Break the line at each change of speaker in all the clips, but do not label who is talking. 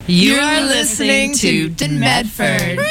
You are listening to Medford.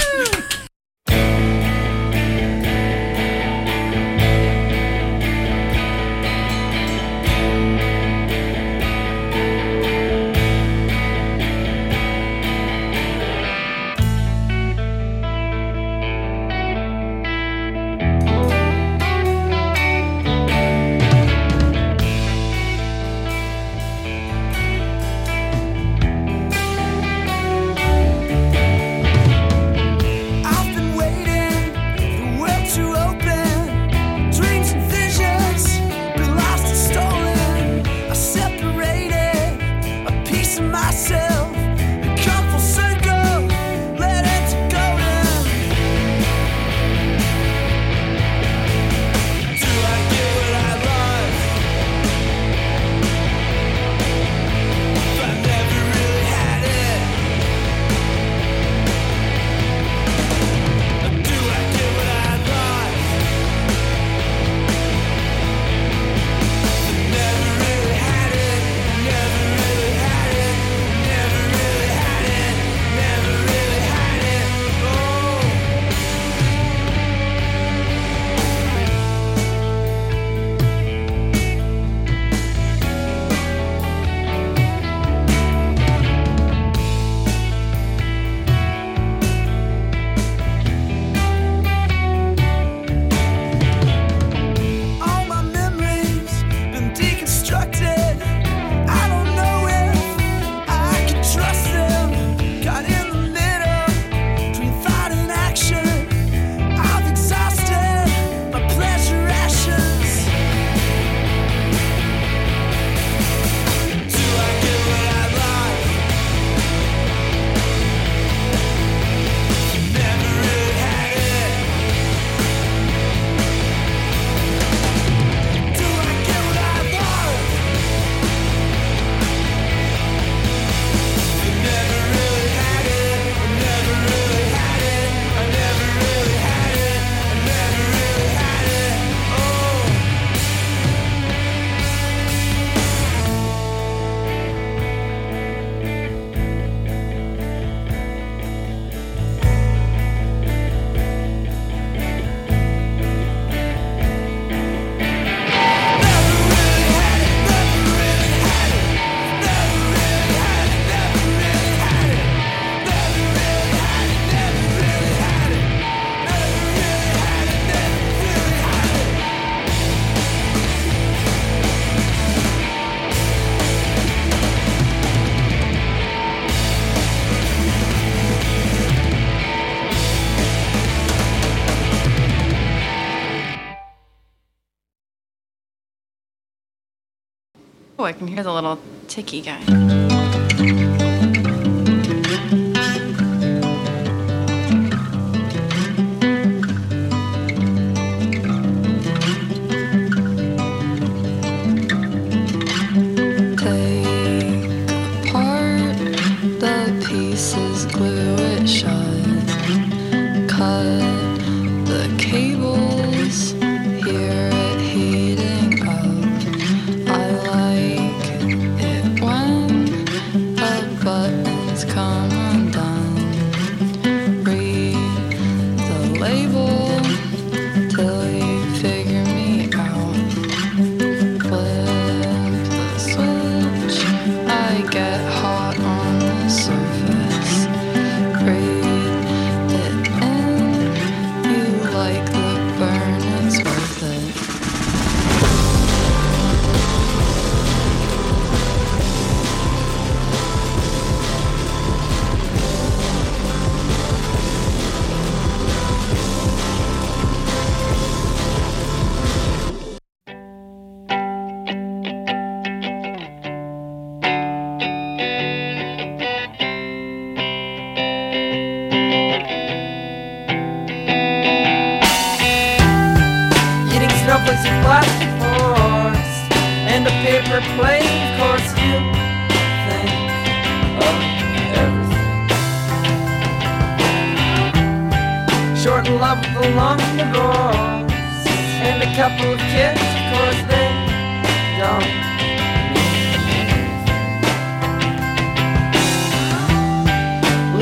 Oh, I can hear the little ticky guy.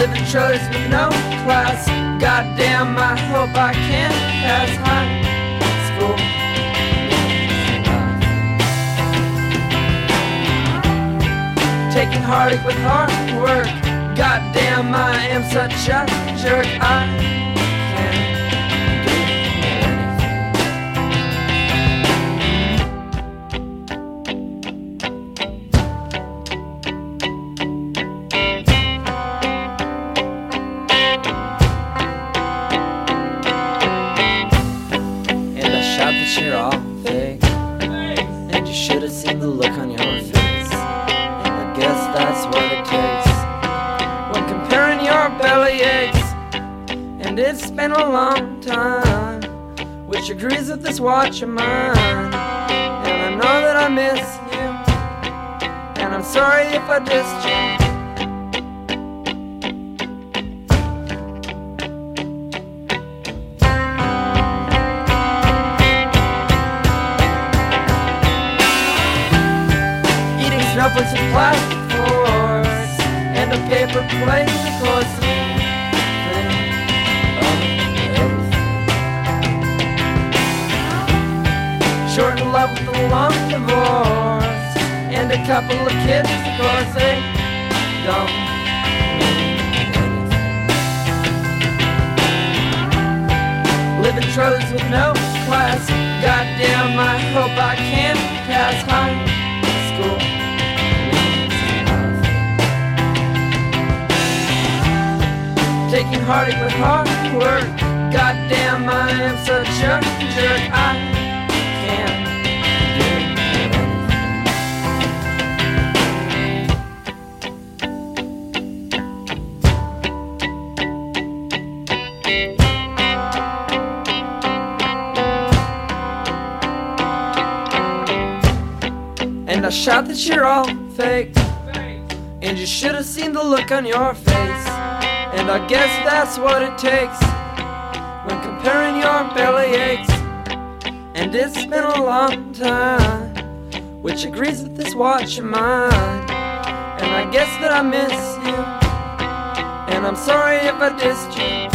Living trailers with no class. Goddamn, I hope I can pass high school. Taking heartache with hard work. Goddamn, I am such a jerk. I can't do anything. And I shout that you're all fake, and you should have seen the look on your face. Guess that's what it takes when comparing your belly aches. And it's been a long time, which agrees with this watch of mine. And I know that I miss you, and I'm sorry if I dissed you. Snowflakes with plastic forks and a paper plate, of course. Short in love with a long divorce and a couple of kids, of course. They don't mean anything. Living trailers with no class. Goddamn, I hope I can pass high school. Taking heartache with hard work. Goddamn, I am such a jerk. I can't do anything. And I shout that you're all fake, and you should have seen the look on your face. And I guess that's what it takes when comparing your belly aches. And it's been a long time, which agrees with this watch of mine. And I guess that I miss you, and I'm sorry if I dissed you.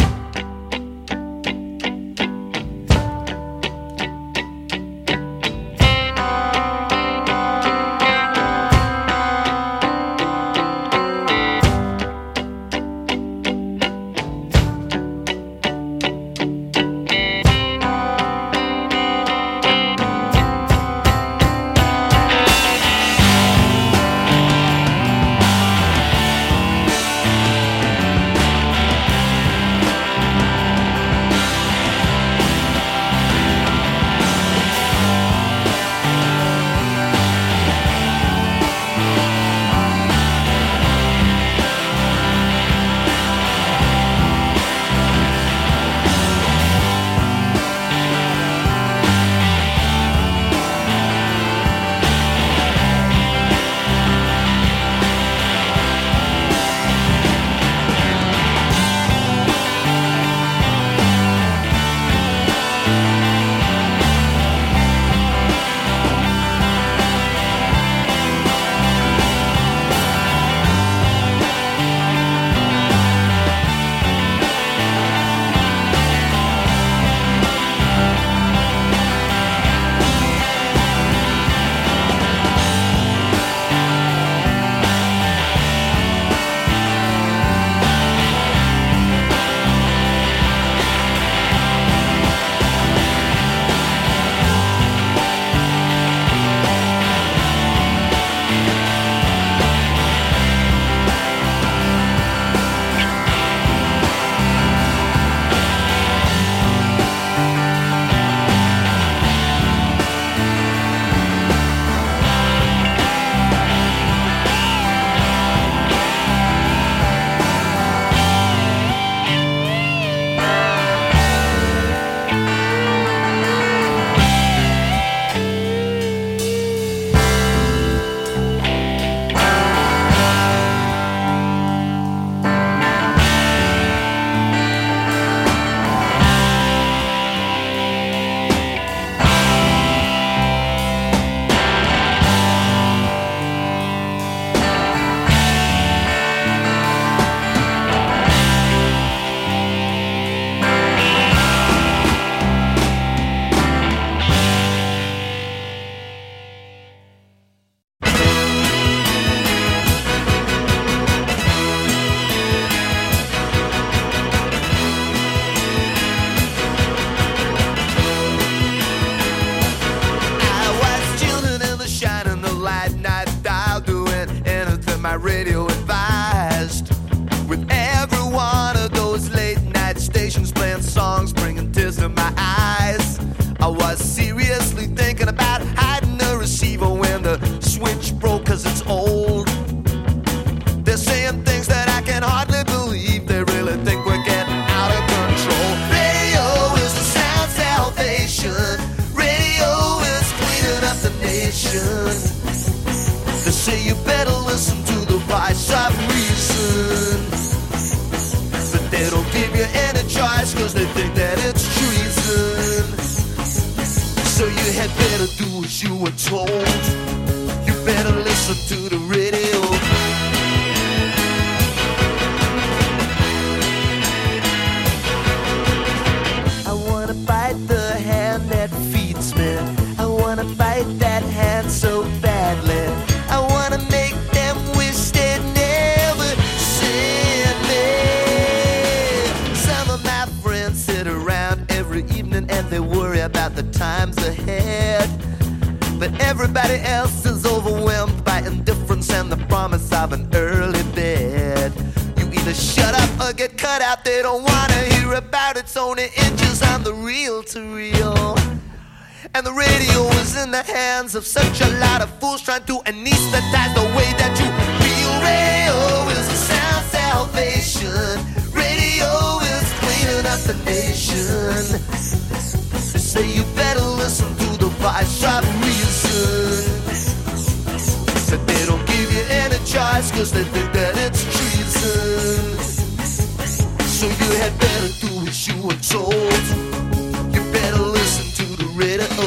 had better do as you were told. You better listen to the radio. I wanna bite the hand that feeds me. I wanna bite that hand so badly. I wanna make them wish they'd never seen me. Some of my friends sit around every evening and they worry about the times ahead. But everybody else is overwhelmed by indifference and the promise of an early bed. You either shut up or get cut out. They don't wanna hear about it's only inches on the reel-to-reel. And the radio is in the hands of such a lot of fools trying to anesthetize the way that you feel. Radio is a sound salvation. Radio is cleaning up the nation. They say you better listen to the voice of reason. But they don't give you any choice cause they think that it's treason. So you had better do as you were told. You better listen to the radio.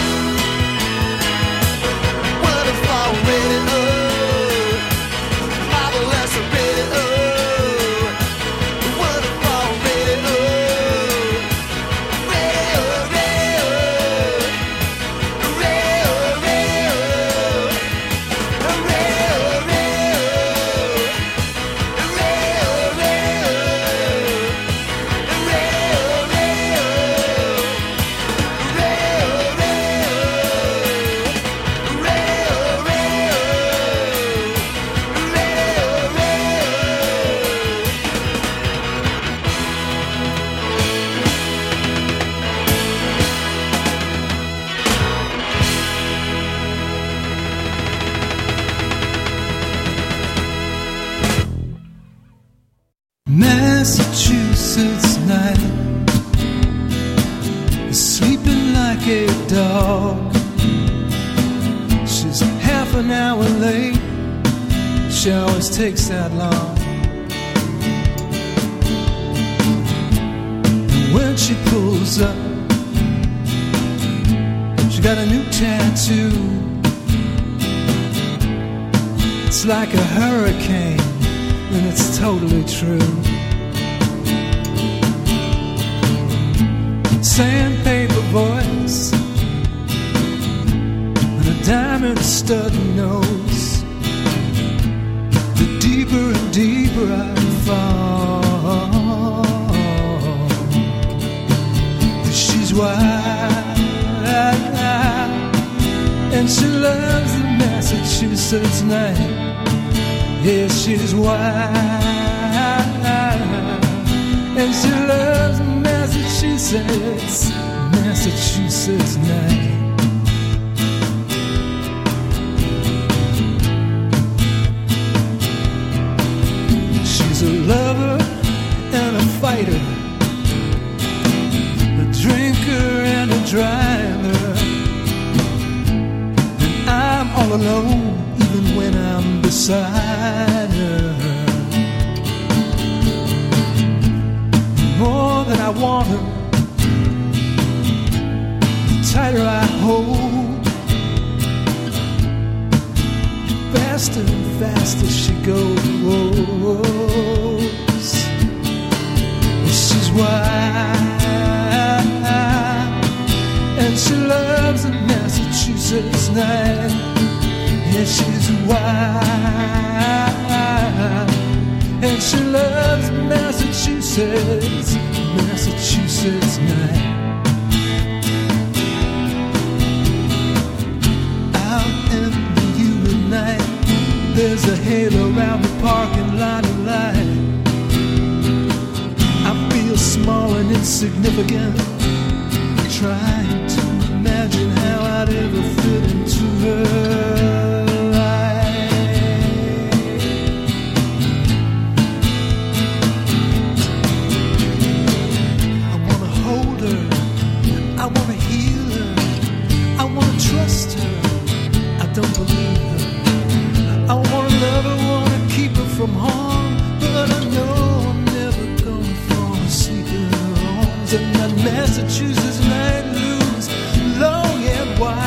What if I radio? Marvelous radio. What if I radio?
Massachusetts night, sleeping like a dog. She's half an hour late. She always takes that long. And when she pulls up, she got a new tattoo. It's like a hurricane, and it's totally true. Sandpaper voice and a diamond stud nose. The deeper and deeper I fall, she's wild, and she loves the Massachusetts night. Yeah, she's wild, and she loves Massachusetts night. She's a lover and a fighter, a drinker and a driver. And I'm all alone even when I'm beside her. More than I want her, the tighter I hold. Faster and faster she goes. She's wild, and she loves the Massachusetts night. Yeah, she's wild, and she loves Massachusetts night. Out in the humid night, there's a halo around the parking lot of light. I feel small and insignificant, trying to imagine how I'd ever fit into her from harm, but I know I'm never gonna fall asleep in her arms. And that Massachusetts night looms long and wide.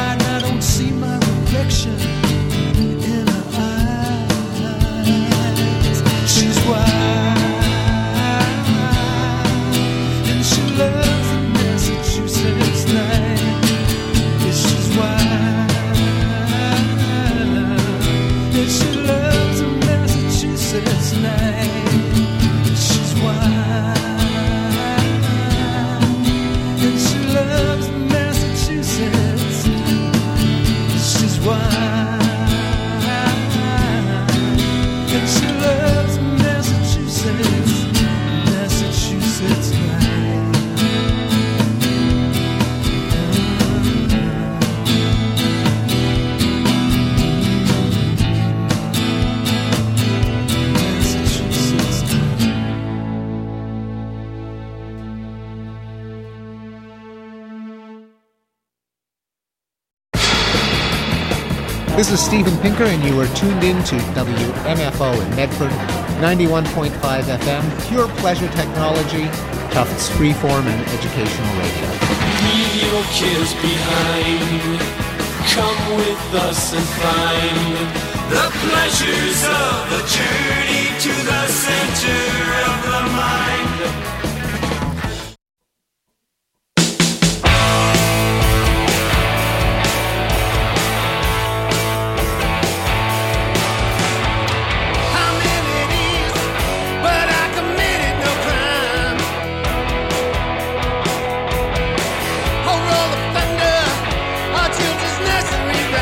This is Stephen Pinker, and you are tuned in to WMFO in Medford, 91.5 FM, pure pleasure technology, Tufts freeform and educational radio.
Leave your cares behind. Come with us and find the pleasures of the journey to the center of the mind.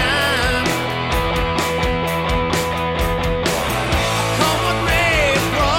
Come with me, bro.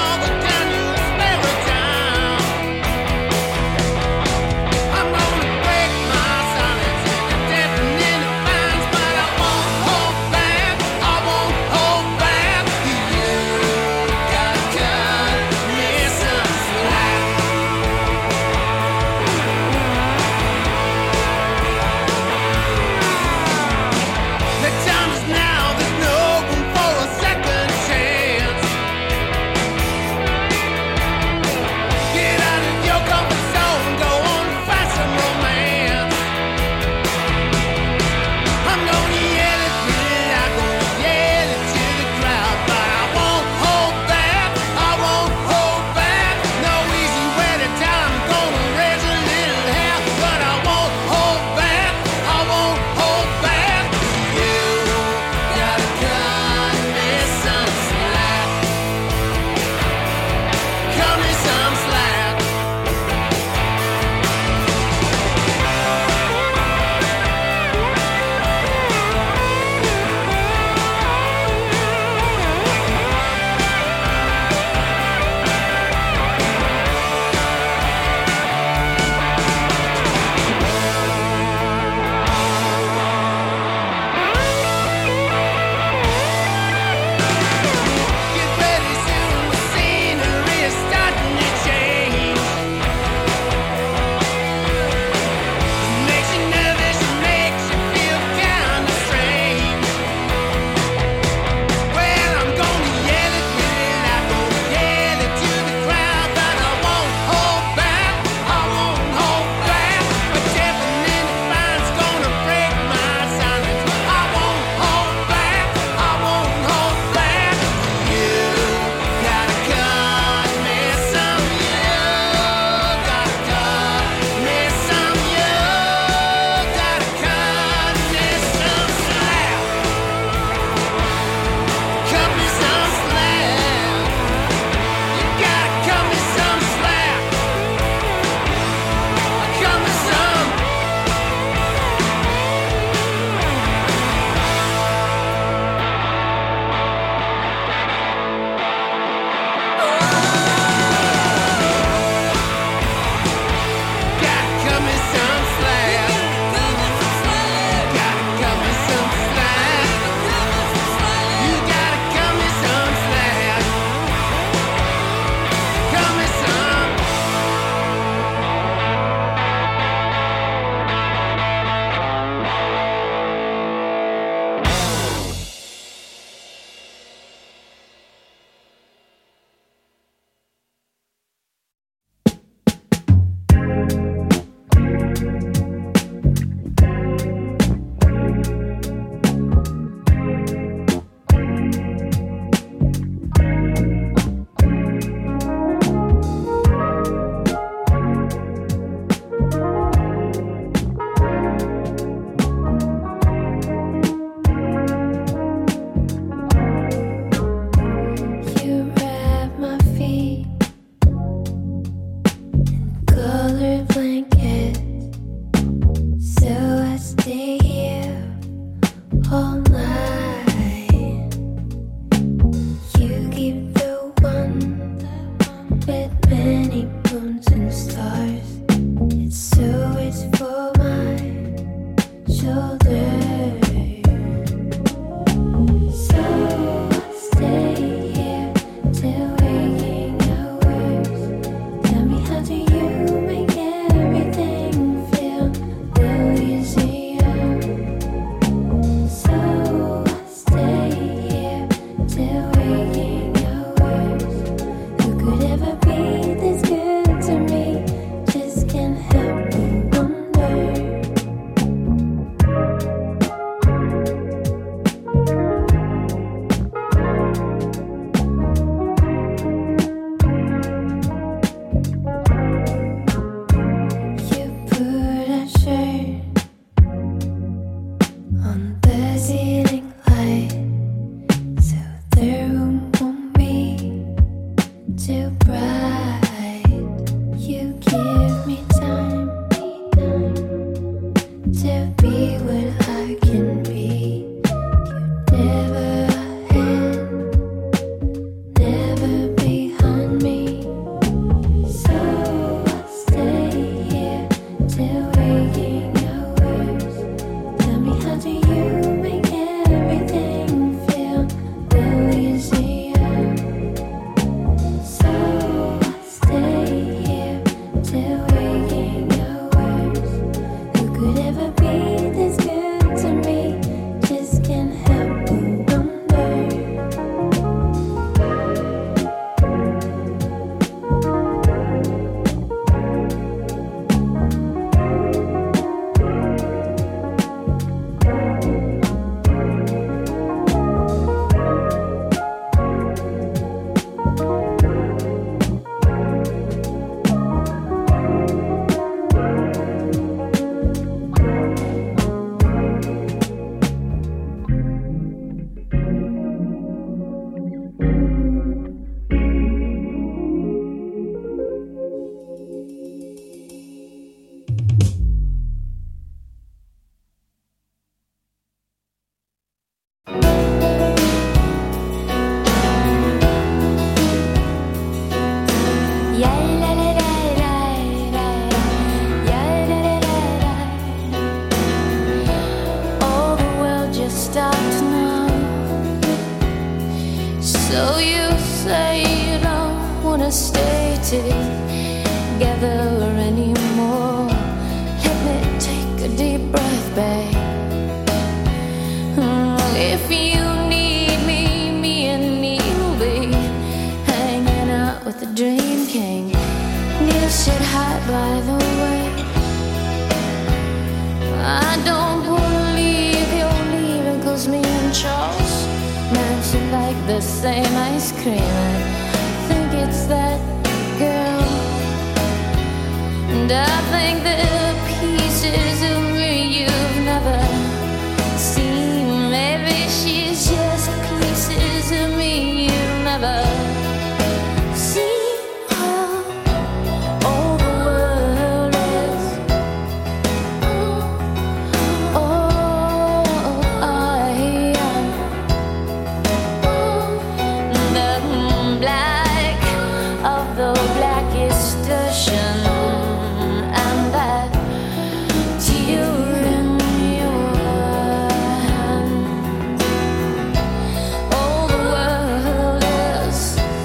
too bright. You give me time to be what I can be. You never had, never behind me. So I'll stay here till waking hours. Tell me, how do you make everything feel a little easier? So I'll stay here till waking hours. Who could ever be this good to me? Just can't help but wonder. All the world just stopped now. So you say you don't wanna stay together anymore. Let me take a deep breath, babe. If you need me, me and Neil'll be hanging out with the Dream King. Neil said hi, by the way. I don't believe you're leaving, 'cause me and Charles mentioned like the same ice cream. I think it's that girl, and I think the pieces of me you've never seen. Maybe she's just pieces of me you've never seen. All the world is the black of the blackest ocean, and that tear in your hand. All the world is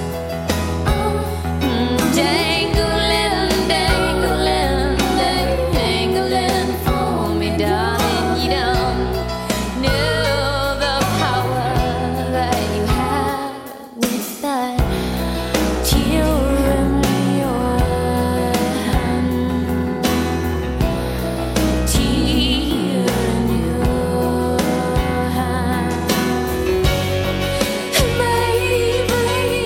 dangling, dangling, dangling for me, darling. You don't know the power that you have with that tear in your hand. Tear in your hand. Maybe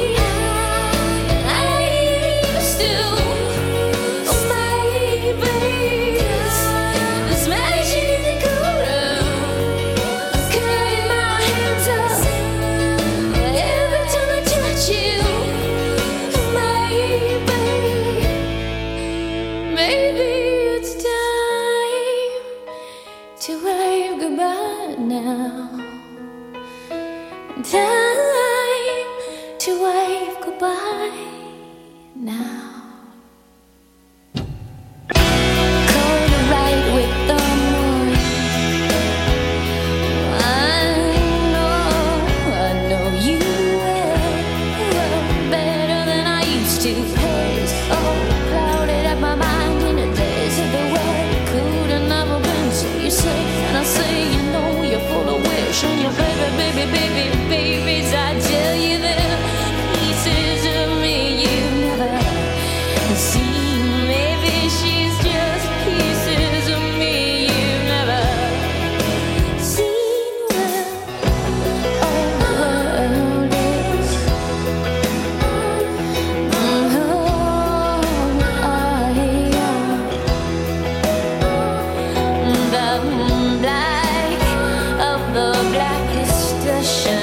I used to. Maybe this magical room, cutting my hands up every time I touch you. Maybe it's time to wave goodbye now. Time to wave goodbye now. Cold right with the moon. I know you will better than I used to. Haze all clouded up my mind in the days of the way could have never been. So you say, and I say, you know you're full of wish, and your babies. I tell you that pieces of me you've never seen. Maybe she's just pieces of me you've never seen. Well, all the world is the black of the blackest ocean.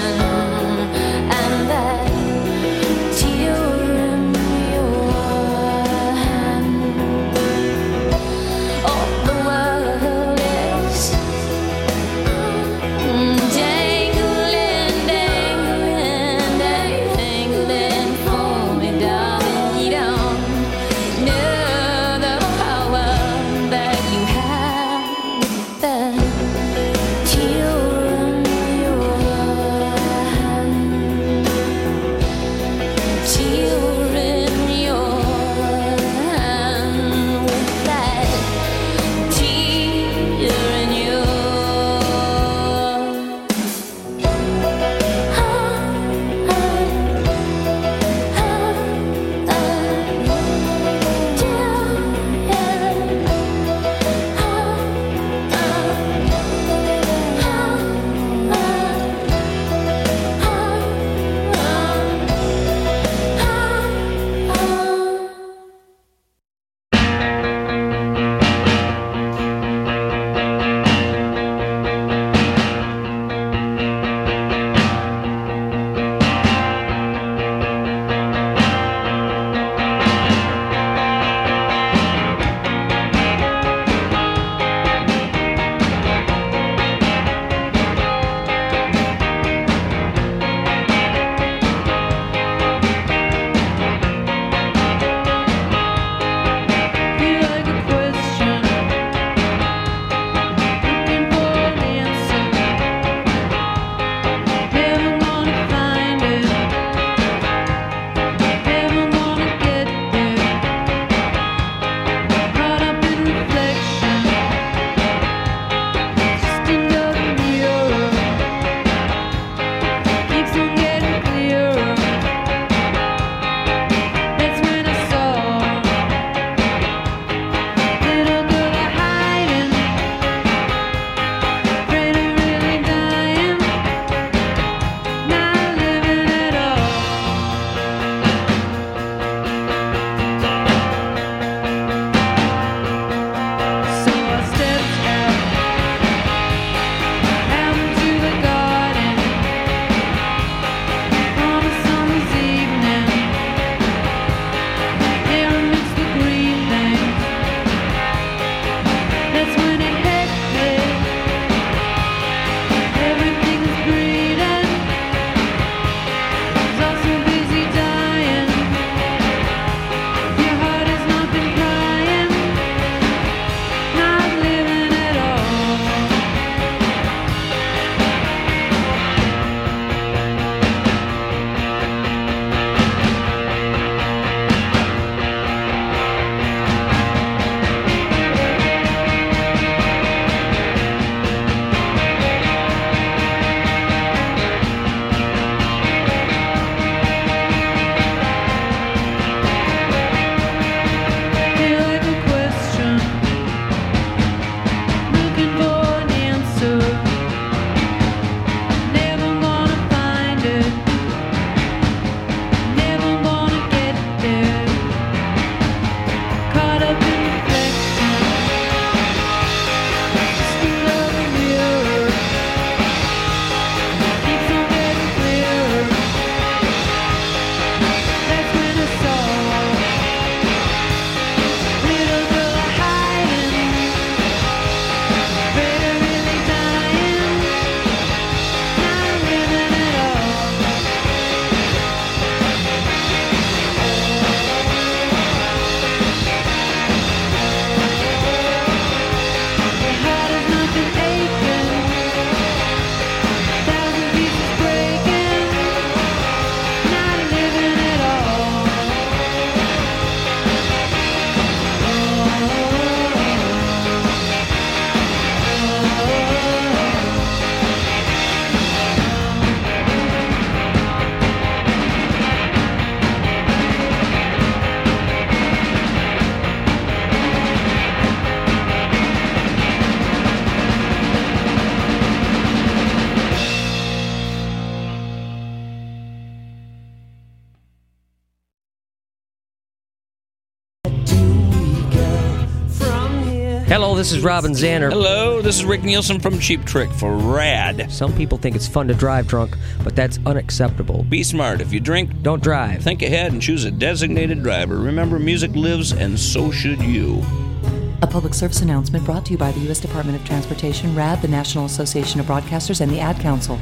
Hello, this is Robin Zander.
Hello, this is Rick Nielsen from Cheap Trick for RAD.
Some people think it's fun to drive drunk, but that's unacceptable.
Be smart. If you drink,
don't drive.
Think ahead and choose a designated driver. Remember, music lives, and so should you.
A public service announcement brought to you by the U.S. Department of Transportation, RAD, the National Association of Broadcasters, and the Ad Council.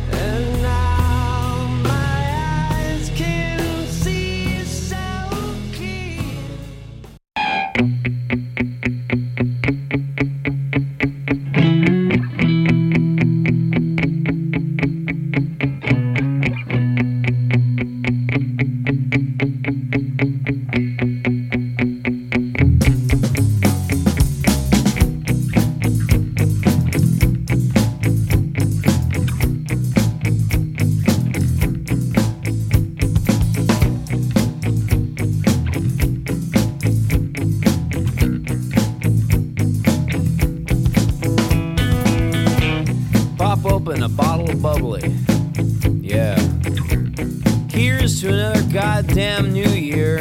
Open a bottle of bubbly. Yeah. Here's to another goddamn new year.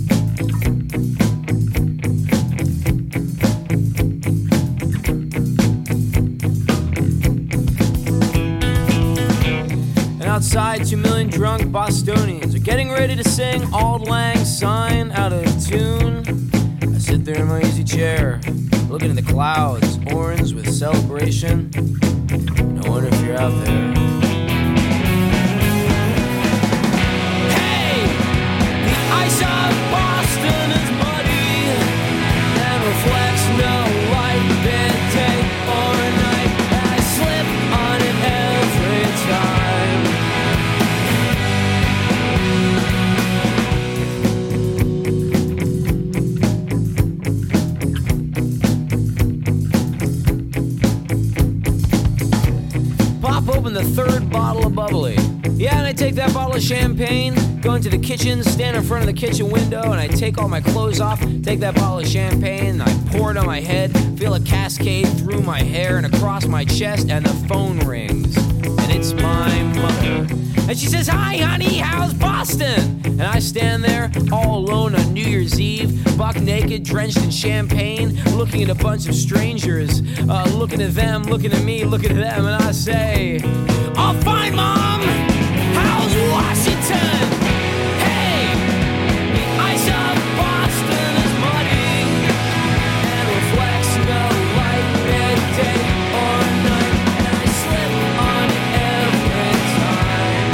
And outside, 2 million drunk Bostonians are getting ready to sing Auld Lang Syne out of tune. I sit there in my easy chair, looking at the clouds, orange with celebration. I wonder if you're out there. Hey! The ice of Boston is muddy and reflects no light, midday or night. I slip on it every Open the third bottle of bubbly. Yeah, and I take that bottle of champagne, go into the kitchen, stand in front of the kitchen window, and I take all my clothes off, take that bottle of champagne, and I pour it on my head, feel a cascade through my hair and across my chest, and the phone rings. And it's my mother. And she says, "Hi, honey, how's Boston?" And I stand there all alone on New Year's Eve, buck naked, drenched in champagne, looking at a bunch of strangers, looking at them, looking at me, looking at them, and I say, "All fine, Mom. How's Washington? Hey, the ice of Boston is muddy and reflects no light, midday or night, and I slip on it every time.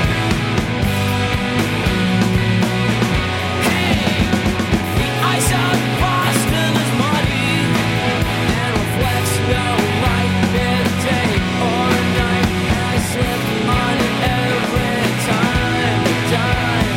Hey, the ice of Boston is muddy and reflects no light, midday or night, and I slip on it every time, yeah.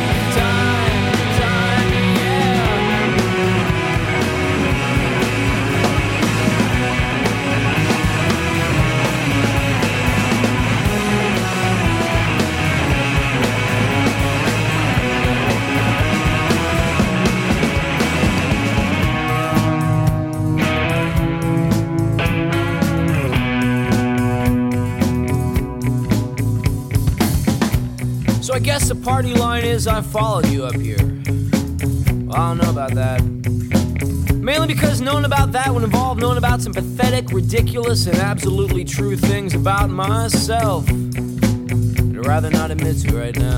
So I guess the party line is I followed you up here. Well, I don't know about that. Mainly because knowing about that would involve knowing about some pathetic, ridiculous, and absolutely true things about myself I'd rather not admit to right now.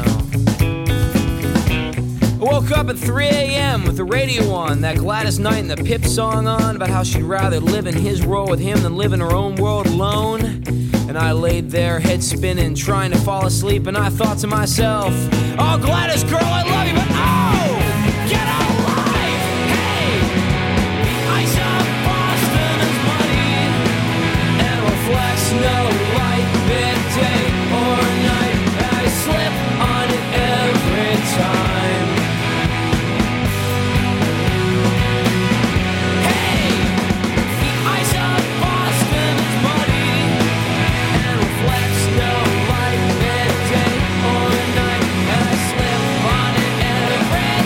I woke up at 3 a.m. with the radio on, that Gladys Knight and the Pip song on, about how she'd rather live in his world with him than live in her own world alone. And I laid there, head spinning, trying to fall asleep, and I thought to myself, "Oh, Gladys, girl, I love you, but oh, get a life! Hey, the ice of Boston is muddy and reflects no light, midday or night, and I slip on it every time. Hey, the ice of Boston is muddy and reflects no light, midday or night, and I slip on it every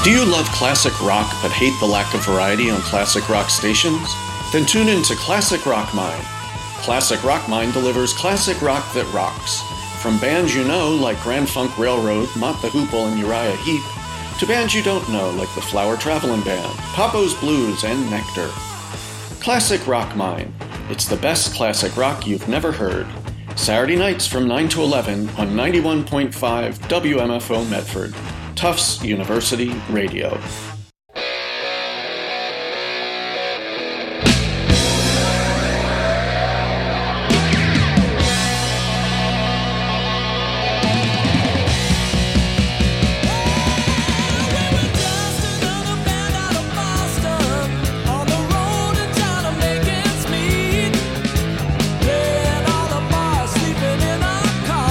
Do you love classic rock but hate the lack of variety on classic rock stations? Then tune in to Classic Rock Mine. Classic Rock Mine delivers classic rock that rocks. From bands you know like Grand Funk Railroad, Mott the Hoople, and Uriah Heep, to bands you don't know like the Flower Traveling Band, Papo's Blues, and Nectar. Classic Rock Mine. It's the best classic rock you've never heard. Saturday nights from 9 to 11 on 91.5 WMFO Medford. Tufts University Radio.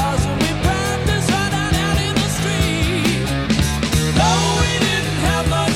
No, we didn't have much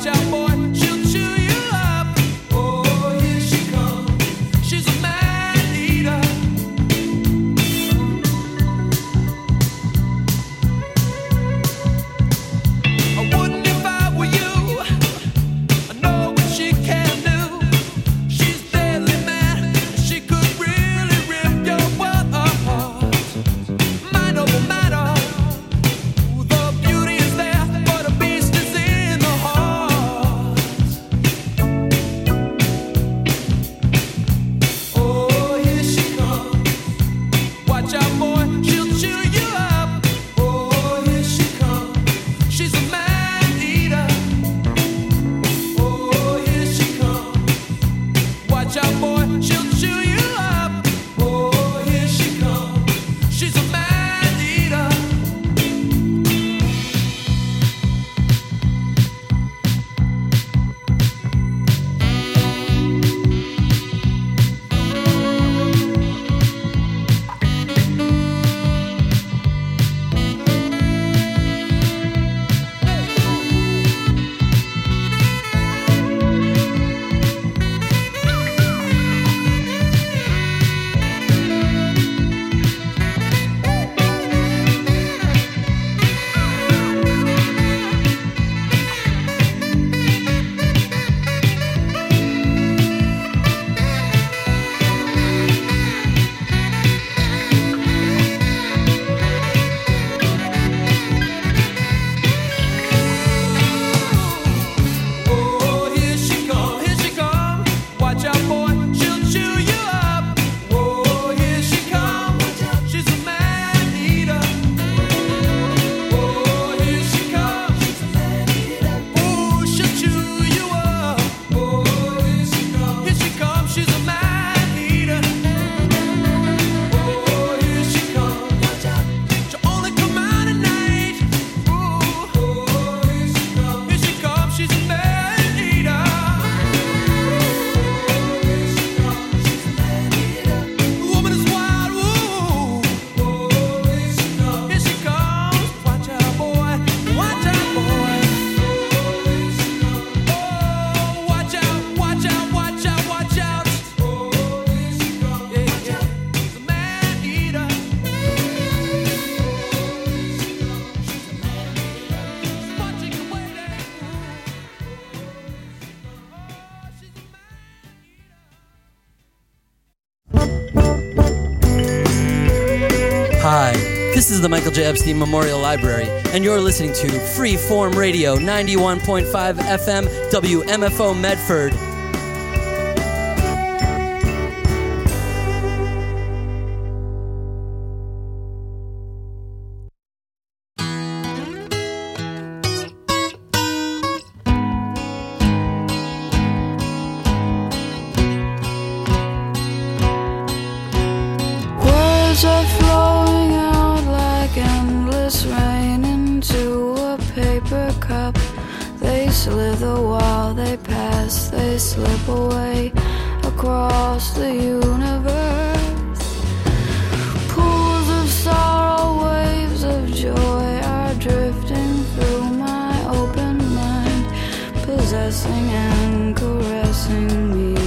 Hi, this is the Michael J. Epstein Memorial Library, and you're listening to Freeform Radio 91.5 FM WMFO Medford.
Words are flowing out like endless rain into a paper cup. They slither while they pass, they slip away across the universe. Pools of sorrow, waves of joy are drifting through my open mind, possessing and caressing me.